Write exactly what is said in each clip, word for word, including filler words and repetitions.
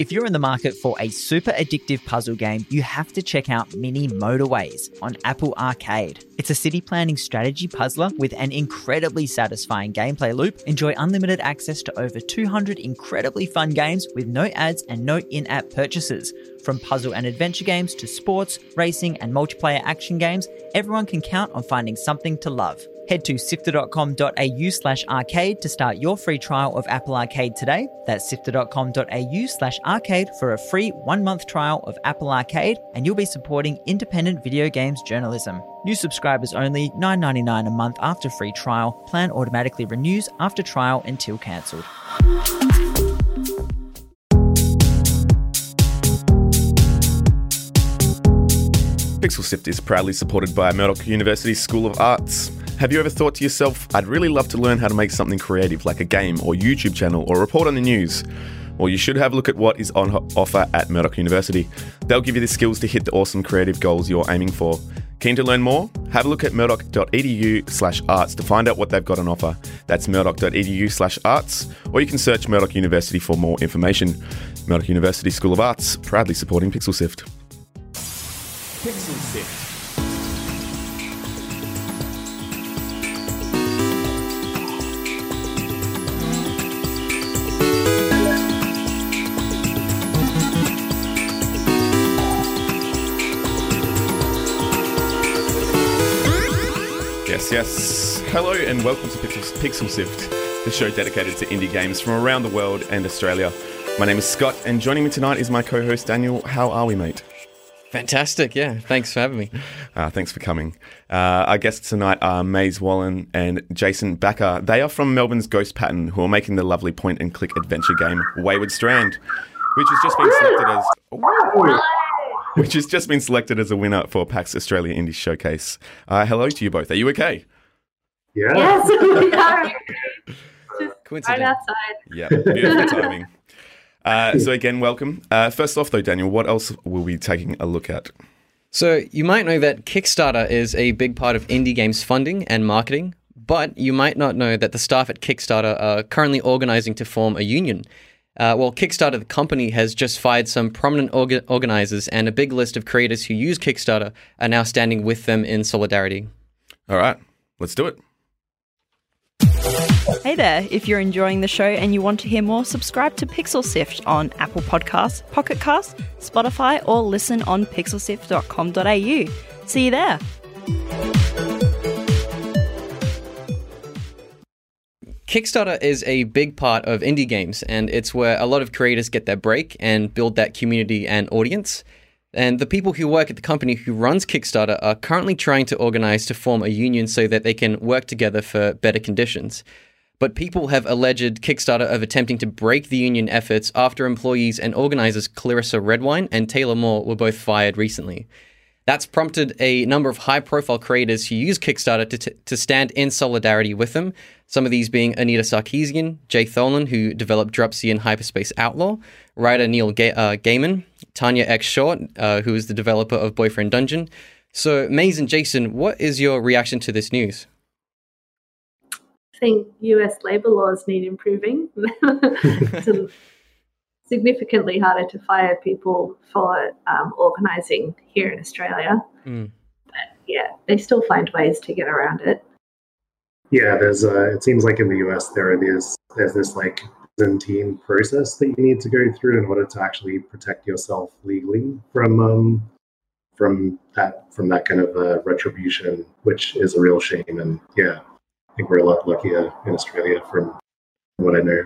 If you're in the market for a super addictive puzzle game, you have to check out Mini Motorways on Apple Arcade. It's a city planning strategy puzzler with an incredibly satisfying gameplay loop. Enjoy unlimited access to over two hundred incredibly fun games with no ads and no in-app purchases. From puzzle and adventure games to sports, racing and multiplayer action games, everyone can count on finding something to love. Head to sifter.com.au slash arcade to start your free trial of Apple Arcade today. That's sifter.com.au slash arcade for a free one-month trial of Apple Arcade, and you'll be supporting independent video games journalism. New subscribers only, nine dollars and ninety-nine cents a month after free trial. Plan automatically renews after trial until cancelled. Pixel Sift is proudly supported by Murdoch University School of Arts. Have you ever thought to yourself, I'd really love to learn how to make something creative like a game or YouTube channel or report on the news? Well, you should have a look at what is on offer at Murdoch University. They'll give you the skills to hit the awesome creative goals you're aiming for. Keen to learn more? Have a look at murdoch.edu slash arts to find out what they've got on offer. That's murdoch.edu slash arts, or you can search Murdoch University for more information. Murdoch University School of Arts, proudly supporting Pixel Sift. Pixel Sift. Yes, yes. Hello and welcome to Pixel, Pixel Sift, the show dedicated to indie games from around the world and Australia. My name is Scott, and joining me tonight is my co-host Daniel. How are we, mate? Fantastic, yeah. Thanks for having me. Uh, thanks for coming. Uh, our guests tonight are Maze Wallen and Jason Backer. They are from Melbourne's Ghost Pattern, who are making the lovely point-and-click adventure game Wayward Strand, which has just been selected as... Ooh, which has just been selected as a winner for PAX Australia Indie Showcase. Uh, hello to you both. Are you okay? Yeah. Yes, we are. Just Coincidence. right outside. Yeah, beautiful timing. Uh, so again, welcome. Uh, first off though, Daniel, what else will we be taking a look at? So you might know that Kickstarter is a big part of indie games funding and marketing, but you might not know that the staff at Kickstarter are currently organising to form a union. Uh, well, Kickstarter, the company, has just fired some prominent orga- organisers, and a big list of creators who use Kickstarter are now standing with them in solidarity. All right, let's do it. Hey there, if you're enjoying the show and you want to hear more, subscribe to Pixel Sift on Apple Podcasts, Pocket Casts, Spotify, or listen on pixel sift dot com dot a u. See you there. Kickstarter is a big part of indie games, and it's where a lot of creators get their break and build that community and audience. And the people who work at the company who runs Kickstarter are currently trying to organize to form a union so that they can work together for better conditions. But people have alleged Kickstarter of attempting to break the union efforts after employees and organizers Clarissa Redwine and Taylor Moore were both fired recently. That's prompted a number of high-profile creators who use Kickstarter to, t- to stand in solidarity with them, some of these being Anita Sarkeesian, Jay Tholen, who developed Dropsy and Hyperspace Outlaw, writer Neil Ga- uh, Gaiman, Tanya X. Short, uh, who is the developer of Boyfriend Dungeon. So, Maze and Jason, what is your reaction to this news? I think U S labour laws need improving. It's significantly harder to fire people for um, organising here in Australia. Mm. But yeah, they still find ways to get around it. Yeah, there's uh it seems like in the U S there is there's this like Byzantine process that you need to go through in order to actually protect yourself legally from um from that from that kind of uh, retribution, which is a real shame. And yeah, I think we're a lot luckier in Australia from what I know.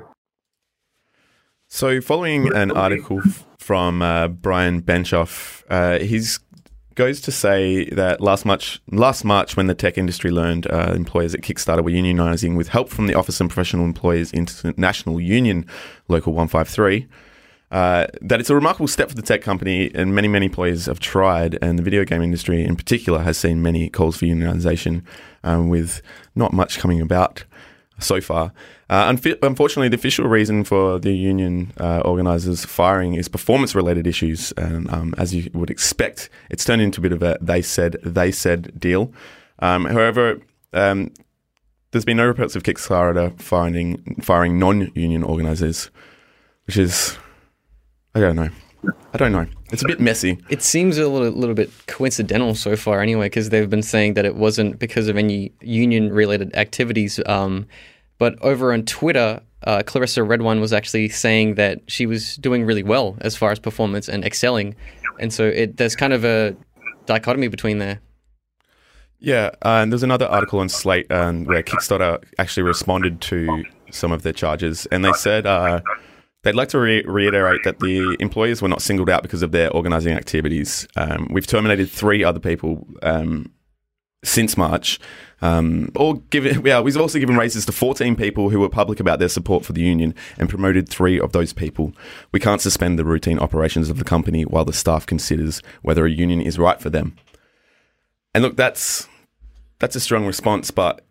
So following an article f- from uh, Brian Benchoff, uh, he's goes to say that last March, last March when the tech industry learned uh, employers at Kickstarter were unionising with help from the Office of Professional Employees International Union, Local one five three, uh, that it's a remarkable step for the tech company, and many, many employers have tried, and the video game industry in particular has seen many calls for unionisation um, with not much coming about so far. Uh, unf- unfortunately, the official reason for the union uh, organisers firing is performance-related issues, and um, as you would expect, it's turned into a bit of a they said, they said deal. Um, however, um, there's been no reports of Kickstarter firing, firing non-union organisers, which is I don't know. I don't know. It's a bit messy. It seems a little, little bit coincidental so far anyway, because they've been saying that it wasn't because of any union-related activities. Um, but over on Twitter, uh, Clarissa Redwine was actually saying that she was doing really well as far as performance and excelling. And so it, there's kind of a dichotomy between there. Yeah, uh, and there's another article on Slate um, where Kickstarter actually responded to some of their charges, and they said uh, they'd like to re- reiterate that the employees were not singled out because of their organising activities. Um, we've terminated three other people um, since March. Um, or given, yeah, we've also given raises to fourteen people who were public about their support for the union and promoted three of those people. We can't suspend the routine operations of the company while the staff considers whether a union is right for them. And look, that's that's a strong response, but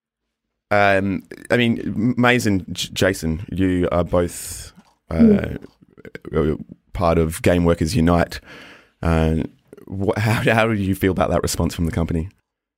um, I mean, Maze and J- Jason, you are both uh, mm. part of Game Workers Unite. Uh, wh- how how do you feel about that response from the company?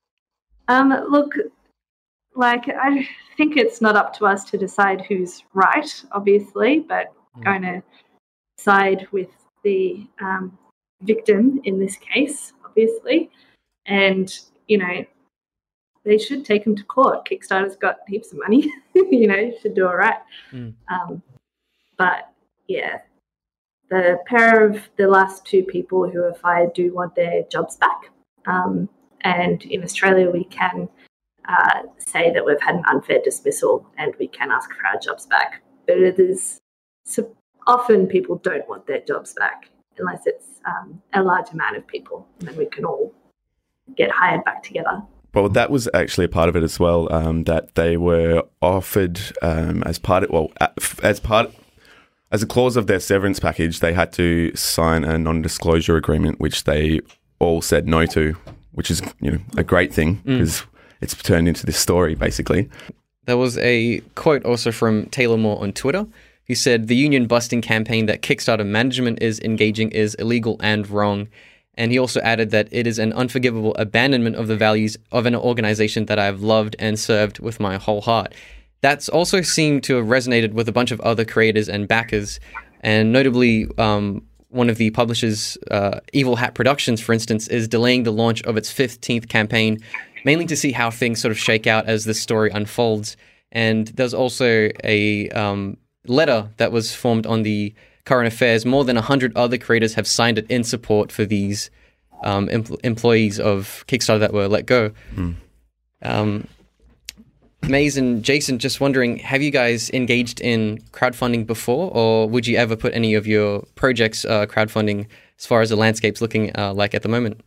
Um, look, like I think it's not up to us to decide who's right, obviously, but mm. going to side with the um, victim in this case, obviously. And, you know, they should take him to court. Kickstarter's got heaps of money, you know, should do all right. Mm. Um, but, yeah, the pair of the last two people who are fired do want their jobs back. Um, and in Australia, we can uh, say that we've had an unfair dismissal and we can ask for our jobs back. But it is so often people don't want their jobs back unless it's um, a large amount of people, and then we can all get hired back together. Well, that was actually a part of it as well, um, that they were offered um, as part of, well, as part, as a clause of their severance package, they had to sign a non-disclosure agreement, which they all said no to, which is, you know, a great thing because mm. it's turned into this story, basically. There was a quote also from Taylor Moore on Twitter. He said, "The union busting campaign that Kickstarter management is engaging is illegal and wrong." And he also added that it is an unforgivable abandonment of the values of an organization that I've loved and served with my whole heart. That's also seemed to have resonated with a bunch of other creators and backers. And notably, um, one of the publishers, uh, Evil Hat Productions, for instance, is delaying the launch of its fifteenth campaign, mainly to see how things sort of shake out as the story unfolds. And there's also a um, letter that was formed on the Current Affairs. More than one hundred other creators have signed it in support for these um, em- employees of Kickstarter that were let go. Mm. Um, Maze and Jason, just wondering, have you guys engaged in crowdfunding before, or would you ever put any of your projects uh, crowdfunding as far as the landscape's looking uh, like at the moment?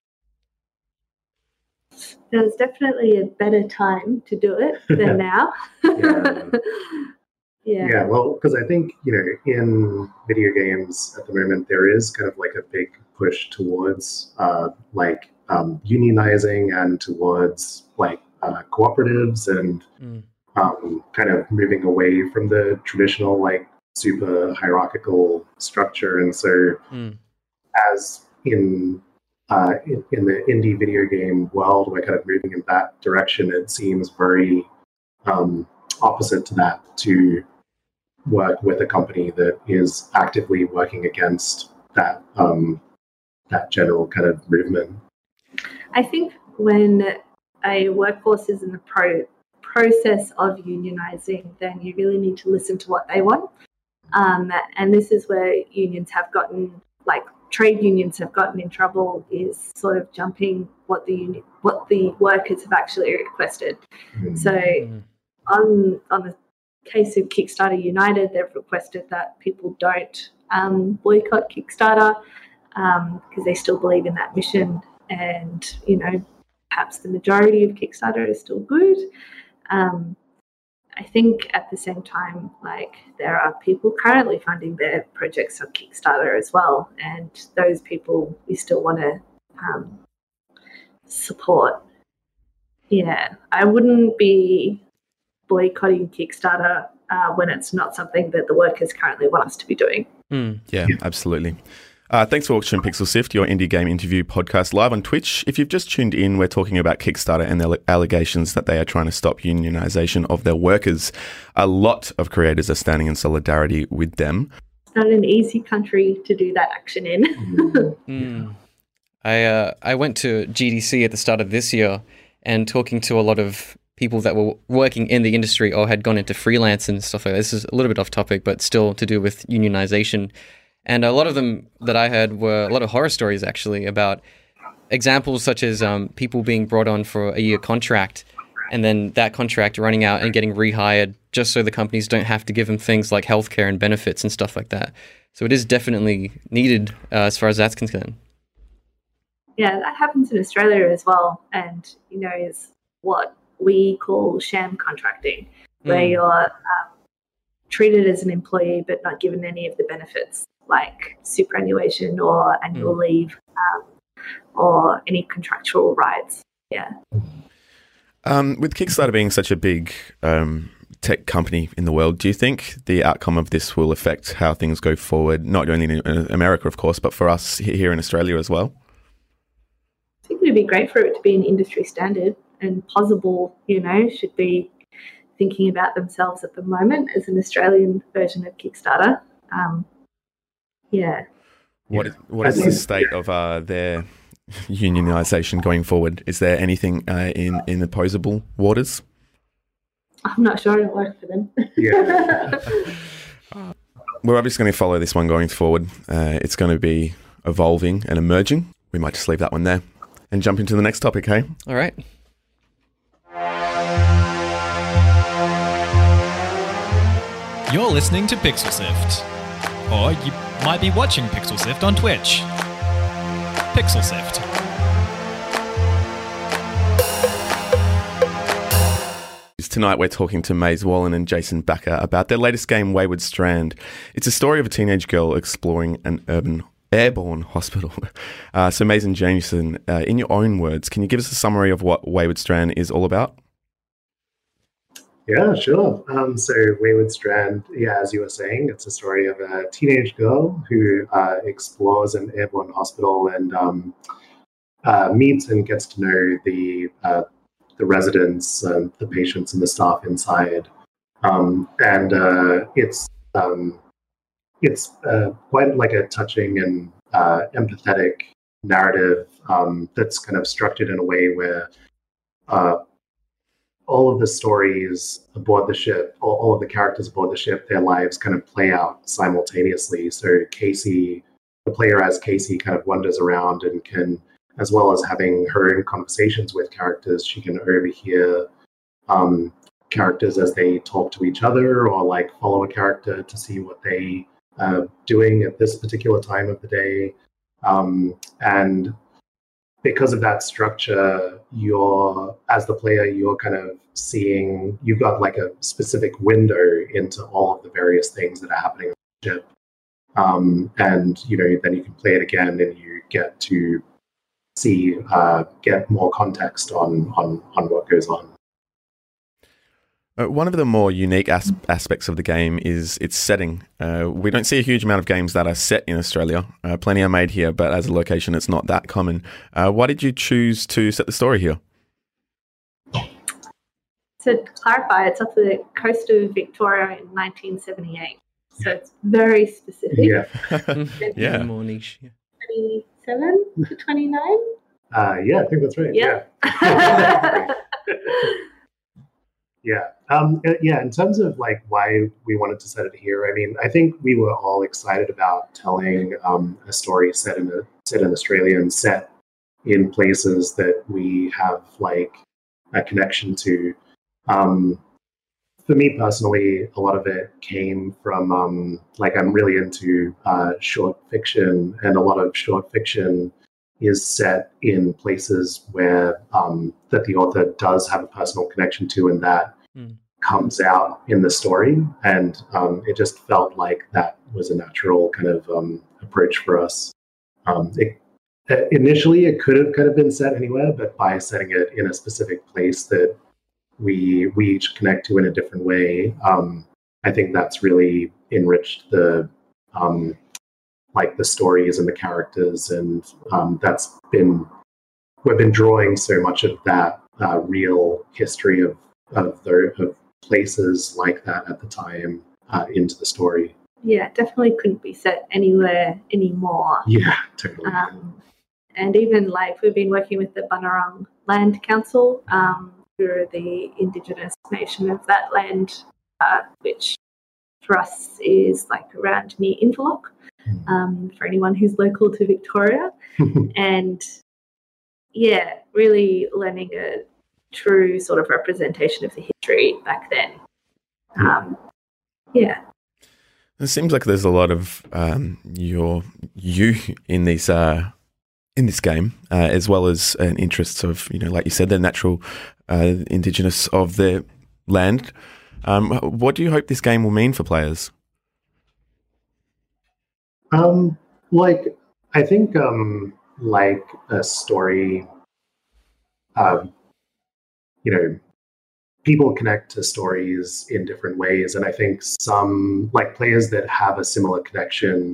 There's definitely a better time to do it than now. yeah. Yeah. Yeah, well, because I think, you know, in video games at the moment, there is kind of like a big push towards uh, like um, unionizing and towards like uh, cooperatives and mm. um, kind of moving away from the traditional like super hierarchical structure. And so mm. as in, uh, in in the indie video game world, we're kind of moving in that direction. It seems very um, opposite to that, to work with a company that is actively working against that um, that general kind of movement. I think when a workforce is in the pro- process of unionizing, then you really need to listen to what they want. Um, and this is where unions have gotten, like trade unions have gotten in trouble, is sort of jumping what the union, what the workers have actually requested. Mm-hmm. So on on the case of Kickstarter United, they've requested that people don't um, boycott Kickstarter because um, they still believe in that mission, and you know, perhaps the majority of Kickstarter is still good. Um, I think at the same time, like there are people currently funding their projects on Kickstarter as well, and those people we still want to um, support. Yeah, I wouldn't be boycotting Kickstarter uh, when it's not something that the workers currently want us to be doing. Mm. Yeah, yeah, absolutely. Uh, thanks for watching Pixel Sift, your indie game interview podcast live on Twitch. If you've just tuned in, we're talking about Kickstarter and their allegations that they are trying to stop unionization of their workers. A lot of creators are standing in solidarity with them. it's not an easy country to do that action in. Mm. I uh, I went to G D C at the start of this year, and talking to a lot of people that were working in the industry or had gone into freelance and stuff like that. This is a little bit off topic, but still to do with unionization. And a lot of them that I heard were a lot of horror stories, actually, about examples such as um, people being brought on for a year contract and then that contract running out and getting rehired just so the companies don't have to give them things like healthcare and benefits and stuff like that. So it is definitely needed uh, as far as that's concerned. Yeah, that happens in Australia as well. And, you know, is what we call sham contracting, where Mm. you're um, treated as an employee but not given any of the benefits like superannuation or annual Mm. leave um, or any contractual rights. Yeah. Um, with Kickstarter being such a big um, tech company in the world, do you think the outcome of this will affect how things go forward, not only in America, of course, but for us here in Australia as well? I think it would be great for it to be an industry standard, and Possible, you know, should be thinking about themselves at the moment as an Australian version of Kickstarter. Um, yeah. What is, what is the state of uh, their unionisation going forward? Is there anything uh, in, in opposable waters? I'm not sure it'll work for them. Yeah. We're obviously going to follow this one going forward. Uh, it's going to be evolving and emerging. We might just leave that one there and jump into the next topic, hey? All right. You're listening to Pixel Sift. Or you might be watching Pixel Sift on Twitch. Pixel Sift. Tonight we're talking to Maze Wallen and Jason Backer about their latest game, Wayward Strand. It's a story of a teenage girl exploring an urban airborne hospital. Uh, so Maze and Jason, uh, in your own words, can you give us a summary of what Wayward Strand is all about? Yeah, sure. Um, so Wayward Strand, yeah, as you were saying, it's a story of a teenage girl who uh, explores an airborne hospital and um, uh, meets and gets to know the uh, the residents, um, the patients, and the staff inside. Um, and uh, it's um, it's uh, quite like a touching and uh, empathetic narrative um, that's kind of structured in a way where uh, all of the stories aboard the ship, all, all of the characters aboard the ship, their lives kind of play out simultaneously. So Casey, the player as Casey, kind of wanders around and can, as well as having her own conversations with characters, she can overhear um, characters as they talk to each other, or like follow a character to see what they are uh, doing at this particular time of the day. Um, and because of that structure, you're, as the player, you're kind of seeing, you've got like a specific window into all of the various things that are happening on the ship. Um, and, you know, then you can play it again and you get to see, uh, get more context on, on, on what goes on. Uh, one of the more unique as- aspects of the game is its setting. Uh, we don't see a huge amount of games that are set in Australia. Uh, plenty are made here, but as a location, it's not that common. Uh, why did you choose to set the story here? So to clarify, it's off the coast of Victoria in nineteen seventy-eight. So it's very specific. Yeah. Yeah. More niche. Yeah. twenty-seven to twenty-nine? Uh, yeah, I think that's right. Yeah. Yeah. Yeah. Um, uh, yeah. In terms of like why we wanted to set it here, I mean, I think we were all excited about telling um, a story set in a set in Australia and set in places that we have like a connection to. Um, for me personally, a lot of it came from um, like I'm really into uh, short fiction, and a lot of short fiction is set in places where um, that the author does have a personal connection to, and that mm. comes out in the story. And um, it just felt like that was a natural kind of um, approach for us. Um, it, initially, it could have kind of been set anywhere, but by setting it in a specific place that we we each connect to in a different way, um, I think that's really enriched the um, like the stories and the characters, and um, that's been we've been drawing so much of that uh, real history of of the of places like that at the time uh, into the story. yeah, definitely couldn't be set anywhere anymore. Yeah, totally. Um, and even like we've been working with the Bunurong Land Council, um, who are the Indigenous nation of that land, uh, which for us is like around near Inverloch, um, for anyone who's local to Victoria. And yeah, really learning a true sort of representation of the history back then. Um, yeah. It seems like there's a lot of um, your you in these uh, in this game, uh, as well as an interests of, you know, like you said, the natural uh, indigenous of the land. Um, what do you hope this game will mean for players? Um, like I think, um, like a story, um, you know, people connect to stories in different ways, and I think some like players that have a similar connection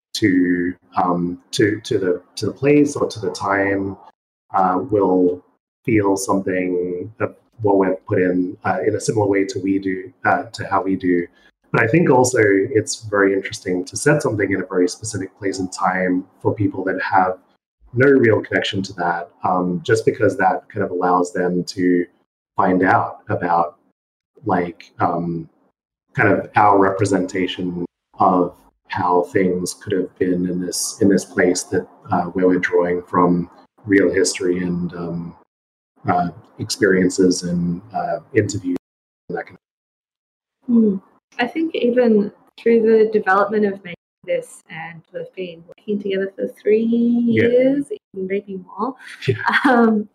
to um, to to the to the place or to the time uh, will feel something of what we've put in uh, in a similar way to we do uh, to how we do. But I think also it's very interesting to set something in a very specific place and time for people that have no real connection to that, um, just because that kind of allows them to find out about like um, kind of our representation of how things could have been in this in this place that uh, where we're drawing from real history and um, uh, experiences and uh, interviews and that kind of Mm. I think even through the development of making this, and we've been working together for three Yeah. years, even maybe more. Yeah. Um,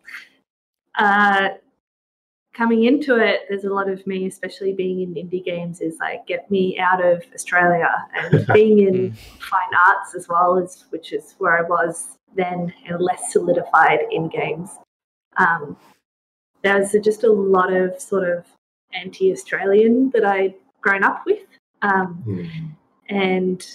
uh, coming into it, there's a lot of me, especially being in indie games, is like get me out of Australia, and being in fine arts as well, as which is where I was then, and less solidified in games. Um, there's just a lot of sort of anti-Australian that I'd grown up with, um, Mm. and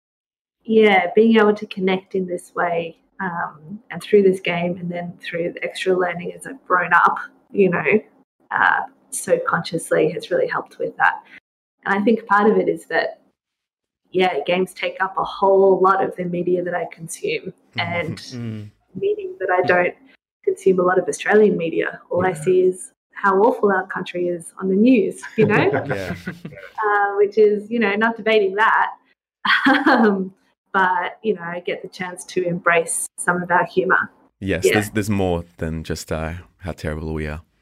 yeah, being able to connect in this way, um, and through this game, and then through the extra learning as I've grown up, you know, uh, so consciously has really helped with that. And I think part of it is that, yeah, games take up a whole lot of the media that I consume, and Mm. meaning that I don't consume a lot of Australian media. All I Yeah. see is how awful our country is on the news, you know, Yeah. uh, which is, you know, not debating that. um, but, you know, I get the chance to embrace some of our humour. Yes, Yeah. there's there's more than just uh, how terrible we are.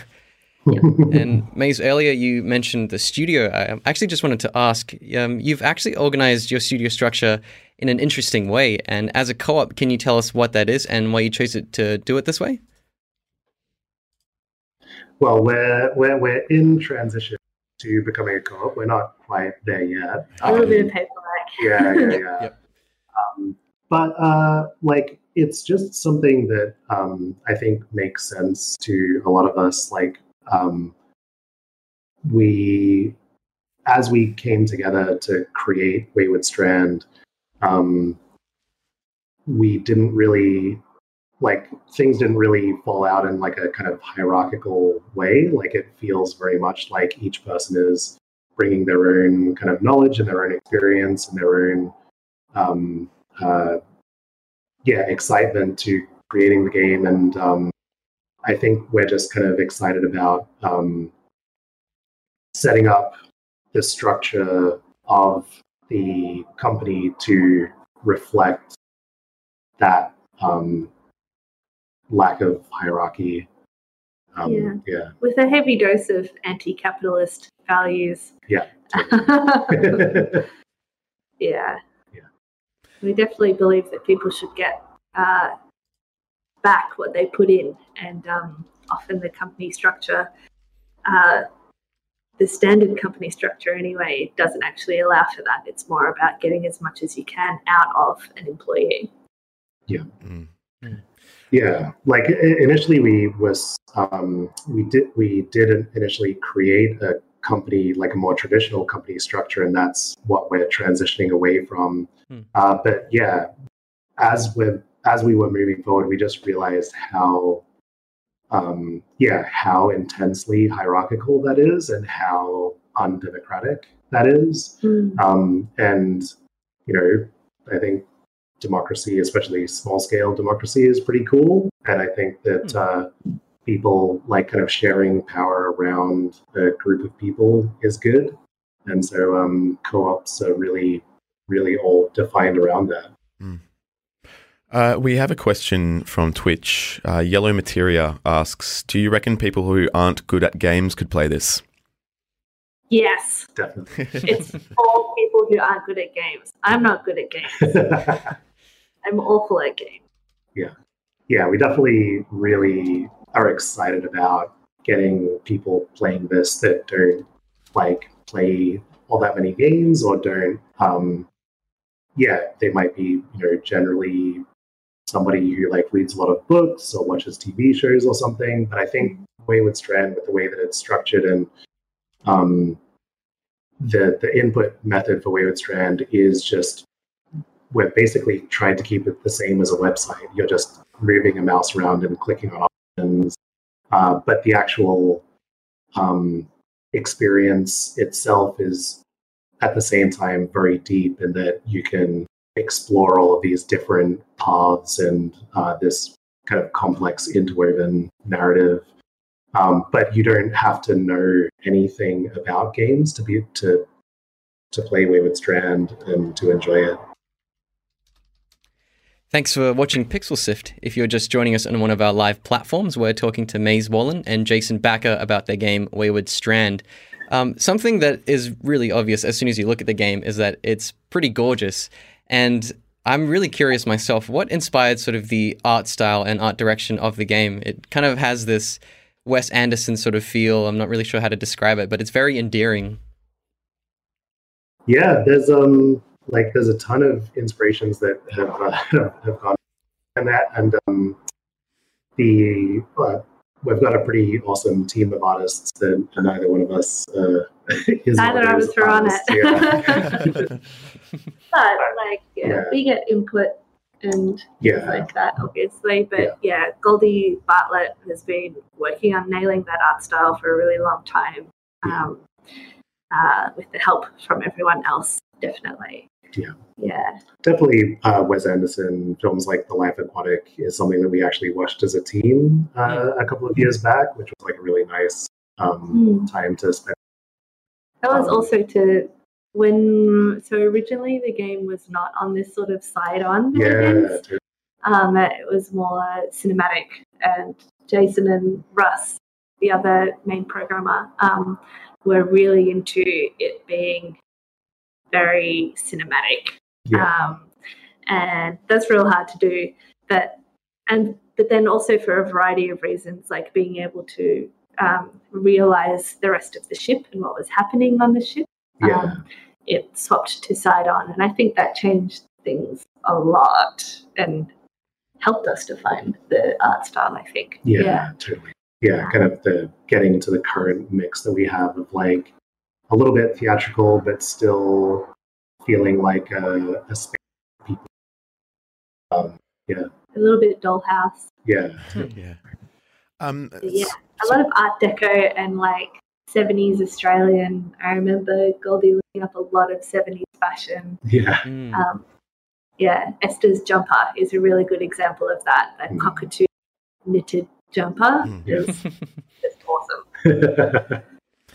And Maze, earlier you mentioned the studio. I actually just wanted to ask, um, you've actually organized your studio structure in an interesting way. And as a co-op, can you tell us what that is and why you chose it to do it this way? Well, we're, we're, we're in transition to becoming a co-op. We're not quite there yet. A little Um, bit of paperwork. yeah, yeah, yeah. Yep. Um, but uh, like, it's just something that um, I think makes sense to a lot of us. Like, um, we, as we came together to create Wayward Strand, um, we didn't really like things didn't really fall out in like a kind of hierarchical way. Like, it feels very much like each person is bringing their own kind of knowledge and their own experience and their own, um, uh, yeah, excitement to creating the game. And um, I think we're just kind of excited about um, setting up the structure of the company to reflect that um, lack of hierarchy. Um, Yeah. yeah. With a heavy dose of anti-capitalist values. Yeah. Yeah. Yeah. We definitely believe that people should get uh, back what they put in, and um, often the company structure, uh, the standard company structure anyway, doesn't actually allow for that. It's more about getting as much as you can out of an employee. Mm. Yeah, like i- initially we was um, we did we did initially create a company, like a more traditional company structure, and that's what we're transitioning away from. Hmm. Uh, but yeah, as with as we were moving forward, we just realized how um, yeah how intensely hierarchical that is, and how undemocratic that is. Mm. Um, and, you know, I think democracy, especially small scale democracy, is pretty cool. And I think that uh, people like kind of sharing power around a group of people is good. And so um, co-ops are really, really all defined around that. Mm. Uh, we have a question from Twitch. Uh, Yellow Materia asks, do you reckon people who aren't good at games could play this? Yes. Definitely. It's all people who aren't good at games. I'm not good at games. I'm awful at games. Yeah. Yeah, we definitely really are excited about getting people playing this that don't like play all that many games or don't um yeah, they might be, you know, generally somebody who like reads a lot of books or watches T V shows or something. But I think Wayward Strand, with the way that it's structured and um the the input method for Wayward Strand is just, we're basically trying to keep it the same as a website. You're just moving a mouse around and clicking on options. Uh, but the actual um, experience itself is at the same time very deep in that you can explore all of these different paths and uh, this kind of complex interwoven narrative. Um, but you don't have to know anything about games to be to to play Wayward Strand and to enjoy it. Thanks for watching Pixel Sift. If you're just joining us on one of our live platforms, we're talking to Maze Wallen and Jason Backer about their game Wayward Strand. Um, something that is really obvious as soon as you look at the game is that it's pretty gorgeous. And I'm really curious myself, what inspired sort of the art style and art direction of the game? It kind of has this Wes Anderson sort of feel. I'm not really sure how to describe it, but it's very endearing. Yeah, there's um like there's a ton of inspirations that have uh, have gone and that, and um, the uh, we've got a pretty awesome team of artists that neither one of us uh, is. Neither of us are on it. Yeah. But like, yeah, Yeah. we get input and things Yeah. like that, obviously. But Yeah. yeah, Goldie Bartlett has been working on nailing that art style for a really long time. Um, uh, with the help from everyone else, definitely. Yeah. Yeah. Definitely, uh, Wes Anderson films like The Life Aquatic is something that we actually watched as a team uh, a couple of years back, which was like a really nice um, Mm. time to spend. That was Um, also to when, so originally the game was not on this sort of side-on Yeah, basis. to- Um, it was more cinematic, and Jason and Russ, the other main programmer, um, were really into it being very cinematic. yeah, Um, and that's real hard to do. But and but then also for a variety of reasons, like being able to um, realize the rest of the ship and what was happening on the ship. yeah, Um, it swapped to side on, and I think that changed things a lot and helped us define the art style, I think. yeah, totally. Yeah, kind of the getting to the current mix that we have of like a little bit theatrical, but still feeling like a, a space for people. Um, yeah, A little bit dollhouse. yeah, Yeah. Um, Yeah, a lot of Art Deco and like seventies Australian. I remember Goldie looking up a lot of seventies fashion. yeah, Mm. Um, yeah, Esther's jumper is a really good example of that. That Mm. cockatoo knitted jumper Mm. is just awesome.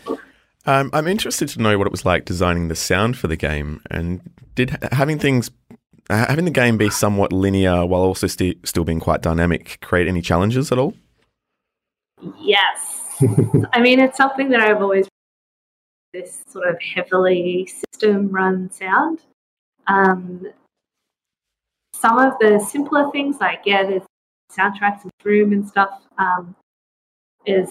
Um, I'm interested to know what it was like designing the sound for the game, and did having things, uh, having the game be somewhat linear while also sti- still being quite dynamic, create any challenges at all? Yes. I mean, it's something that I've always this sort of heavily system run sound. Um, some of the simpler things, like, yeah, there's soundtracks and room and stuff, um, is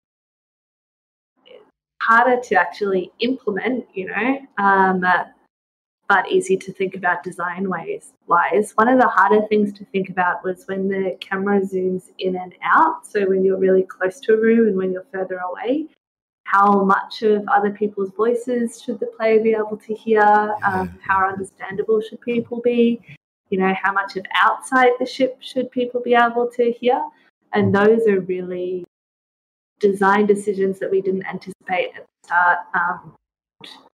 harder to actually implement, you know, um, uh, but easy to think about design ways wise. One of the harder things to think about was when the camera zooms in and out. So when you're really close to a room and when you're further away, how much of other people's voices should the player be able to hear? Um, how understandable should people be? You know, how much of outside the ship should people be able to hear? And those are really design decisions that we didn't anticipate at the start. Um,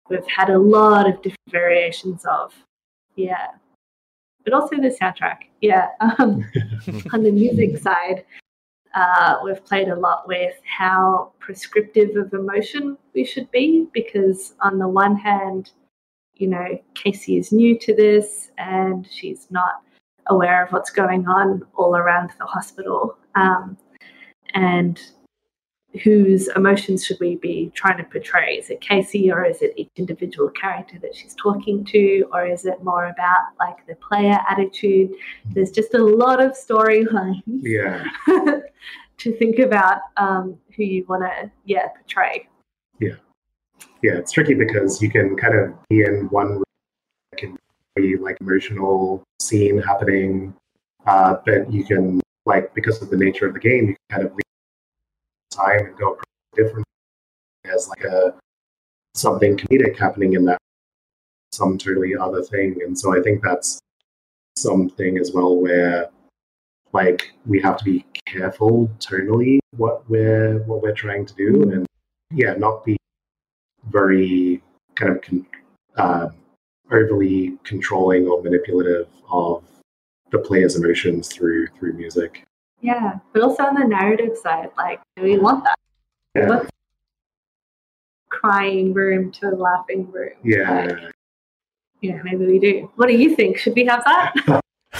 we've had a lot of different variations of. Yeah. But also the soundtrack. Yeah. Um, on the music side, uh, we've played a lot with how prescriptive of emotion we should be, because on the one hand, you know, Casey is new to this and she's not aware of what's going on all around the hospital. Um, and whose emotions should we be trying to portray? Is it Casey, or is it each individual character that she's talking to, or is it more about like the player attitude? There's just a lot of storylines Yeah. to think about um, who you want to yeah portray. Yeah. Yeah, it's tricky because you can kind of be in one room, it can be like emotional scene happening, uh, but you can, like, because of the nature of the game, you can kind of leave time and go different as like a something comedic happening in that some totally other thing. And so I think that's something as well where like we have to be careful tonally what we're what we're trying to do, and yeah, not be very kind of con- uh, overly controlling or manipulative of the player's emotions through through music. Yeah, but also on the narrative side, like, do we want that? Yeah. What's crying room to laughing room? Yeah. Like, yeah, maybe we do. What do you think? Should we have that?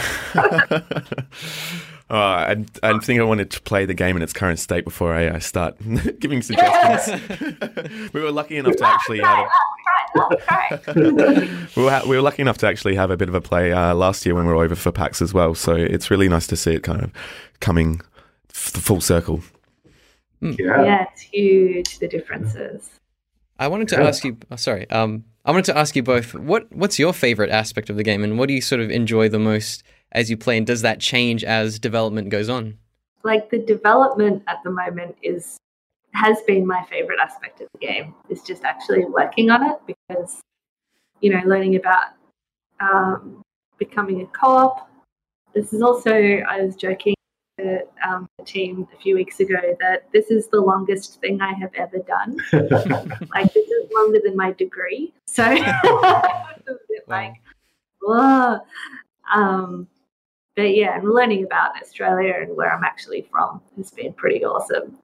Oh, I, I think I wanted to play the game in its current state before I uh, start giving suggestions. We were lucky enough to actually have a, we, were, we were lucky enough to actually have a bit of a play uh, last year when we were over for PAX as well. So it's really nice to see it kind of coming f- full circle. Yeah. Yeah, it's huge, the differences. I wanted to Yeah. ask you. Oh, sorry. Um, I wanted to ask you both. What What's your favorite aspect of the game, and what do you sort of enjoy the most as you play? And does that change as development goes on? Like, the development at the moment is has been my favorite aspect of the game. Is just actually working on it, because, you know, learning about um, becoming a co-op. This is also, I was joking to um, the team a few weeks ago that this is the longest thing I have ever done. Like, this is longer than my degree. So it was a bit Wow. like, whoa. Um, but yeah, and learning about Australia and where I'm actually from has been pretty awesome.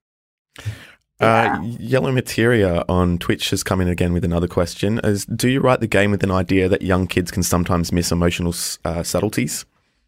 Uh, Yellow Materia on Twitch has come in again with another question. Is, do you write the game with an idea that young kids can sometimes miss emotional uh, subtleties?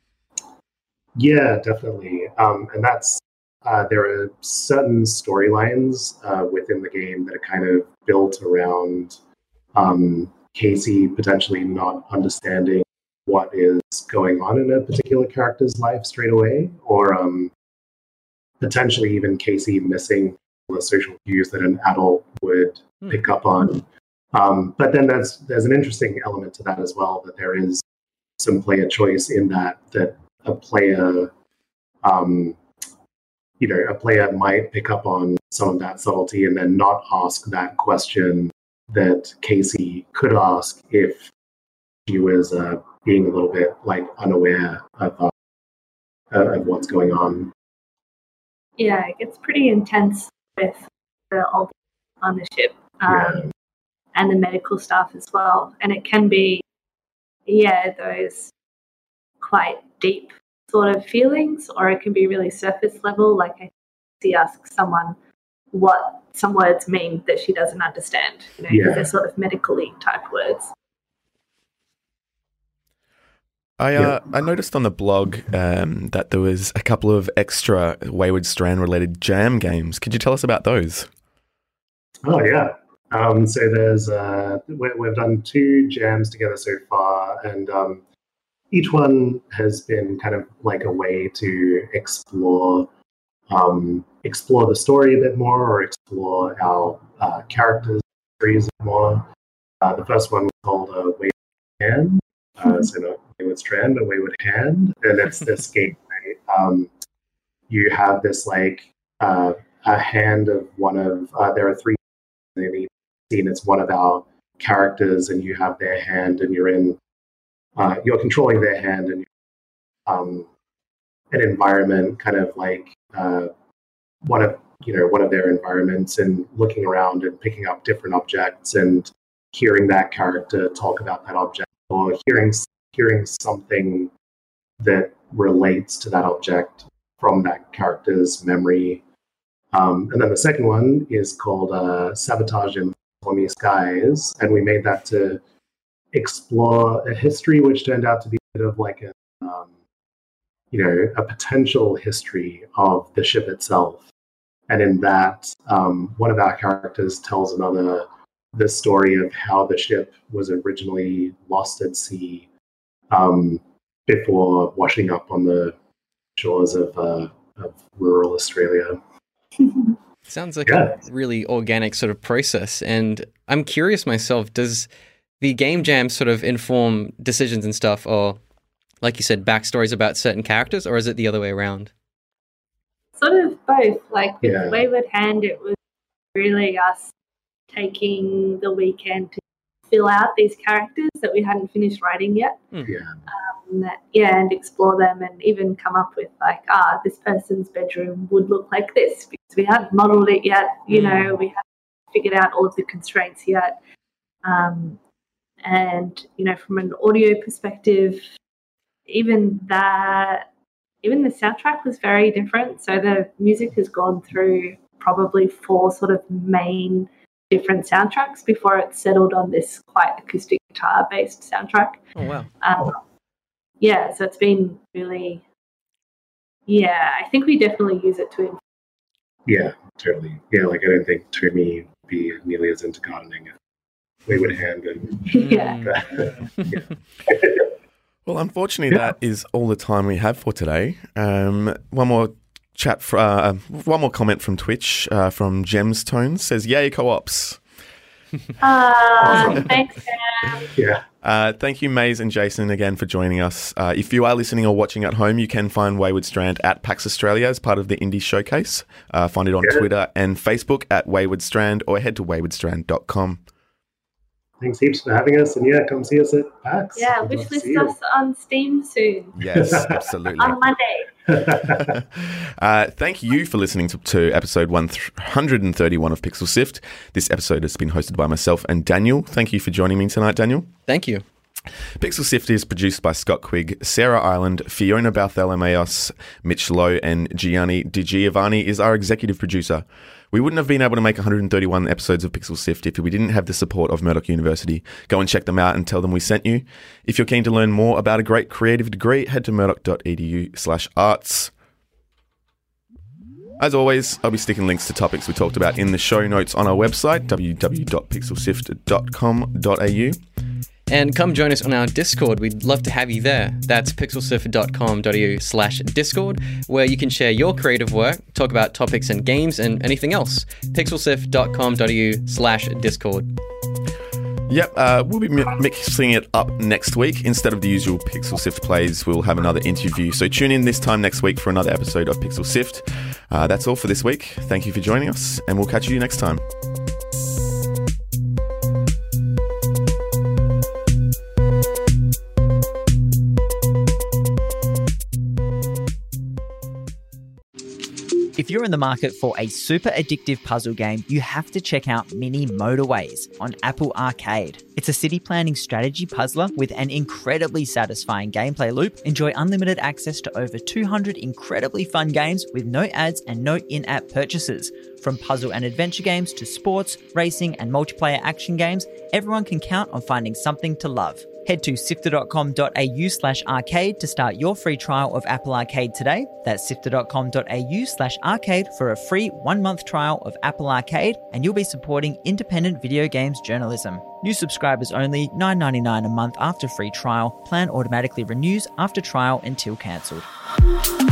Yeah, definitely. Um, and that's, uh, there are certain storylines uh, within the game that are kind of built around um, Casey potentially not understanding what is going on in a particular character's life straight away, or um, potentially even Casey missing the social cues that an adult would Hmm. pick up on. Um, but then there's there's an interesting element to that as well, that there is some player choice in that that a player, um, you know, a player might pick up on some of that subtlety and then not ask that question that Casey could ask if she was uh, being a little bit like unaware of uh, of what's going on. Yeah, it gets pretty intense with the old on the ship um, Yeah. and the medical staff as well. And it can be, yeah, those quite deep sort of feelings, or it can be really surface level. Like, I see ask someone what some words mean that she doesn't understand, you know, because Yeah. they're sort of medically type words. I uh, I noticed on the blog um, that there was a couple of extra Wayward Strand related jam games. Could you tell us about those? Oh yeah. Um, so there's uh, we, we've done two jams together so far, and um, each one has been kind of like a way to explore um, explore the story a bit more, or explore our uh, characters' stories a bit more. Uh, the first one was called uh, Wayward Hand, uh, so not Wayward Strand, but Wayward Hand, and it's this game. Right? Um, you have this like uh, a hand of one of uh, there are three in each scene. It's one of our characters, and you have their hand, and you're in uh, you're controlling their hand, and um, an environment, kind of like uh, one of you know one of their environments, and looking around and picking up different objects and hearing that character talk about that object, or hearing hearing something that relates to that object from that character's memory. Um, and then the second one is called uh, Sabotage in Stormy Skies, and we made that to explore a history which turned out to be a bit of like a, um, you know, a potential history of the ship itself. And in that, um, one of our characters tells another the story of how the ship was originally lost at sea um, before washing up on the shores of, uh, of rural Australia. Sounds like Yeah. a really organic sort of process. And I'm curious myself, does the game jam sort of inform decisions and stuff, or like you said, backstories about certain characters, or is it the other way around? Sort of both. Like with Yeah. Wayward Hand, it was really us taking the weekend to fill out these characters that we hadn't finished writing yet. Yeah. Um, that, yeah, and explore them, and even come up with like, ah, this person's bedroom would look like this, because we hadn't modelled it yet. You Mm. know, we hadn't figured out all of the constraints yet. Um, and you know, from an audio perspective, even that, even the soundtrack was very different. So the music has gone through probably four sort of main different soundtracks before it settled on this quite acoustic guitar based soundtrack. Oh, wow. Um, yeah, so it's been really, yeah, I think we definitely use it to, Yeah, totally. Yeah, like I don't think Toomey would be nearly as into gardening if Wayward Hand and yeah. Mm. Well, unfortunately, Yeah. that is all the time we have for today. Um, one more chat, for, uh, one more comment from Twitch uh, from Gems Tones says, "Yay, co-ops." Uh, thanks, Sam. yeah. Uh, thank you, Maze and Jason, again for joining us. Uh, if you are listening or watching at home, you can find Wayward Strand at PAX Australia as part of the Indie Showcase. Uh, find it on Yeah. Twitter and Facebook at Wayward Strand, or head to wayward strand dot com. Thanks heaps for having us, and yeah, come see us at PAX. Yeah, We'd love wish to list see you. us on Steam soon, Yes, absolutely. on Monday. uh, thank you for listening to, to episode one hundred thirty-one of Pixel Sift. This episode has been hosted by myself and Daniel. Thank you for joining me tonight, Daniel. Thank you. Pixel Sift is produced by Scott Quigg, Sarah Ireland, Fiona Bartholomeos, Mitch Lowe, and Gianni Di Giovanni is our executive producer. We wouldn't have been able to make one hundred thirty-one episodes of Pixel Sift if we didn't have the support of Murdoch University. Go and check them out and tell them we sent you. If you're keen to learn more about a great creative degree, head to murdoch.edu slash arts. As always, I'll be sticking links to topics we talked about in the show notes on our website, w w w dot pixel sift dot com dot a u. And come join us on our Discord. We'd love to have you there. That's pixelsift dot com dot a u slash Discord, where you can share your creative work, talk about topics and games, and anything else. pixelsift dot com dot a u slash Discord. Yep, uh, we'll be mi- mixing it up next week. Instead of the usual Pixel Sift plays, we'll have another interview. So tune in this time next week for another episode of Pixel Sift. Uh, that's all for this week. Thank you for joining us, and we'll catch you next time. If you're in the market for a super addictive puzzle game, you have to check out Mini Motorways on Apple Arcade. It's a city planning strategy puzzler with an incredibly satisfying gameplay loop. Enjoy unlimited access to over two hundred incredibly fun games with no ads and no in-app purchases. From puzzle and adventure games to sports, racing, and multiplayer action games, everyone can count on finding something to love. Head to sifter dot com dot a u slash arcade to start your free trial of Apple Arcade today. That's sifter dot com dot a u slash arcade for a free one-month trial of Apple Arcade, and you'll be supporting independent video games journalism. New subscribers only, nine dollars and ninety-nine cents a month after free trial. Plan automatically renews after trial until cancelled.